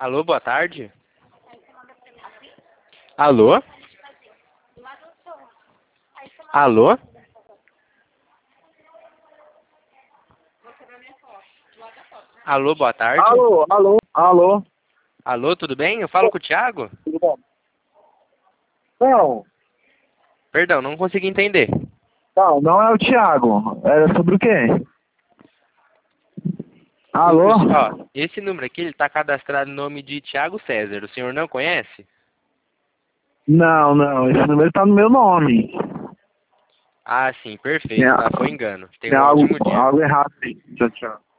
Alô, boa tarde. Alô? Alô? Alô, boa tarde. Alô, alô, alô. Alô, tudo bem? Eu falo com o Thiago? Tudo bom? Não, Perdão, não consegui entender. não é o Thiago. Era sobre o quê? Alô? Ó, esse número aqui, ele tá cadastrado no nome de Thiago César. O senhor não conhece? Não, esse número tá no meu nome. Ah, sim, perfeito. Tem, Tá, foi engano. Tenha tem um algo, ótimo dia. algo errado aí. Tchau, tchau.